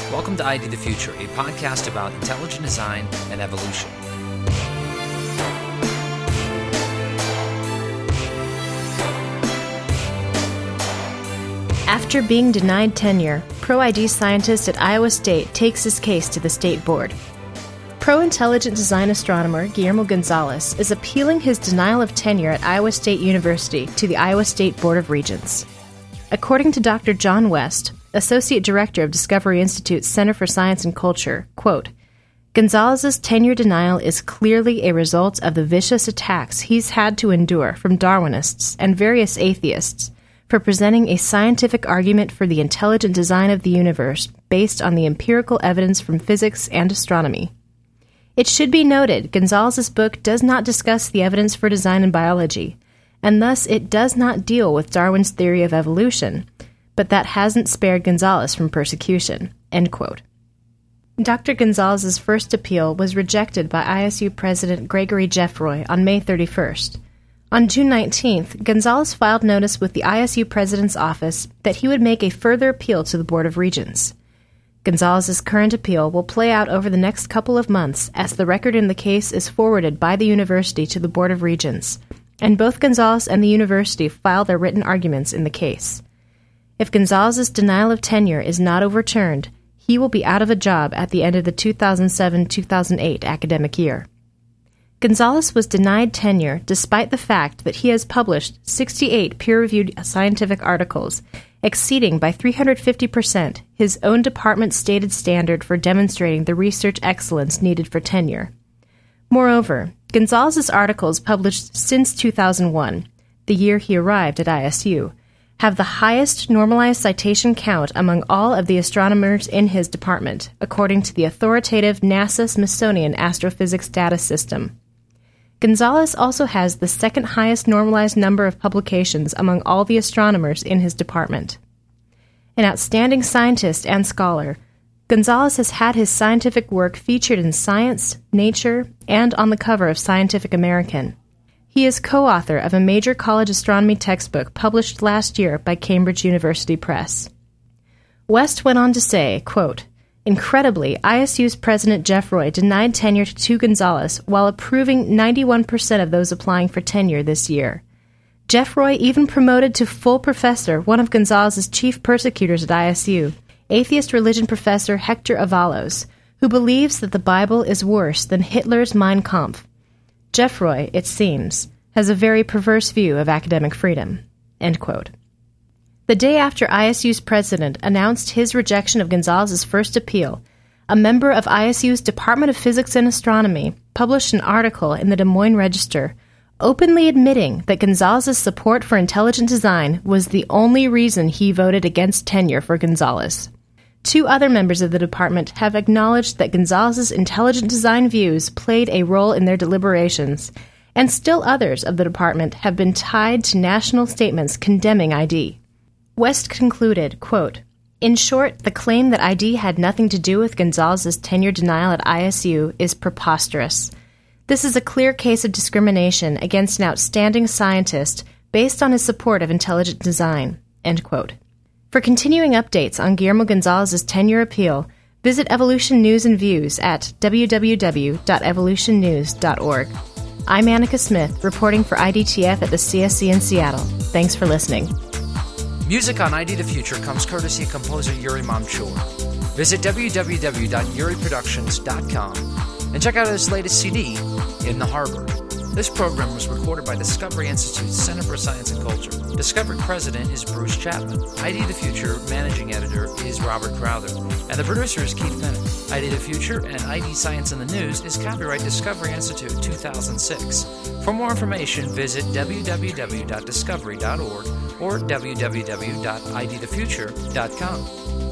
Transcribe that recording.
Welcome to ID the Future, a podcast about intelligent design and evolution. After being denied tenure, pro-ID scientist at Iowa State takes his case to the state board. Pro-intelligent design astronomer Guillermo Gonzalez is appealing his denial of tenure at Iowa State University to the Iowa State Board of Regents. According to Dr. John West, Associate Director of Discovery Institute's Center for Science and Culture, quote, Gonzalez's tenure denial is clearly a result of the vicious attacks he's had to endure from Darwinists and various atheists for presenting a scientific argument for the intelligent design of the universe based on the empirical evidence from physics and astronomy. It should be noted, Gonzalez's book does not discuss the evidence for design in biology, and thus it does not deal with Darwin's theory of evolution, but that hasn't spared Gonzalez from persecution, end quote. Dr. Gonzalez's first appeal was rejected by ISU President Gregory Jeffroy on May 31st. On June 19th, Gonzalez filed notice with the ISU President's office that he would make a further appeal to the Board of Regents. Gonzalez's current appeal will play out over the next couple of months as the record in the case is forwarded by the university to the Board of Regents, and both Gonzalez and the university file their written arguments in the case. If Gonzalez's denial of tenure is not overturned, he will be out of a job at the end of the 2007-2008 academic year. Gonzalez was denied tenure despite the fact that he has published 68 peer-reviewed scientific articles, exceeding by 350% his own department's stated standard for demonstrating the research excellence needed for tenure. Moreover, Gonzalez's articles published since 2001, the year he arrived at ISU, have the highest normalized citation count among all of the astronomers in his department, according to the authoritative NASA Smithsonian Astrophysics Data System. Gonzalez also has the second highest normalized number of publications among all the astronomers in his department. An outstanding scientist and scholar, Gonzalez has had his scientific work featured in Science, Nature, and on the cover of Scientific American. He is co-author of a major college astronomy textbook published last year by Cambridge University Press. West went on to say, quote, Incredibly, ISU's President Jeffroy denied tenure to Gonzalez while approving 91% of those applying for tenure this year. Jeffroy even promoted to full professor one of Gonzalez's chief persecutors at ISU, atheist religion professor Hector Avalos, who believes that the Bible is worse than Hitler's Mein Kampf. Jeffroy, it seems, has a very perverse view of academic freedom. End quote. The day after ISU's president announced his rejection of Gonzalez's first appeal, a member of ISU's Department of Physics and Astronomy published an article in the Des Moines Register openly admitting that Gonzalez's support for intelligent design was the only reason he voted against tenure for Gonzalez. Two other members of the department have acknowledged that Gonzalez's intelligent design views played a role in their deliberations, and still others of the department have been tied to national statements condemning ID. West concluded, quote, In short, the claim that ID had nothing to do with Gonzalez's tenure denial at ISU is preposterous. This is a clear case of discrimination against an outstanding scientist based on his support of intelligent design, end quote. For continuing updates on Guillermo Gonzalez's tenure appeal, visit Evolution News and Views at www.evolutionnews.org. I'm Annika Smith, reporting for IDTF at the CSC in Seattle. Thanks for listening. Music on ID the Future comes courtesy of composer Yuri Mamchur. Visit www.yuriproductions.com and check out his latest CD, In the Harbor. This program was recorded by Discovery Institute's Center for Science and Culture. Discovery President is Bruce Chapman. ID the Future Managing Editor is Robert Crowther. And the producer is Keith Bennett. ID the Future and ID Science in the News is copyright Discovery Institute 2006. For more information, visit www.discovery.org or www.idthefuture.com.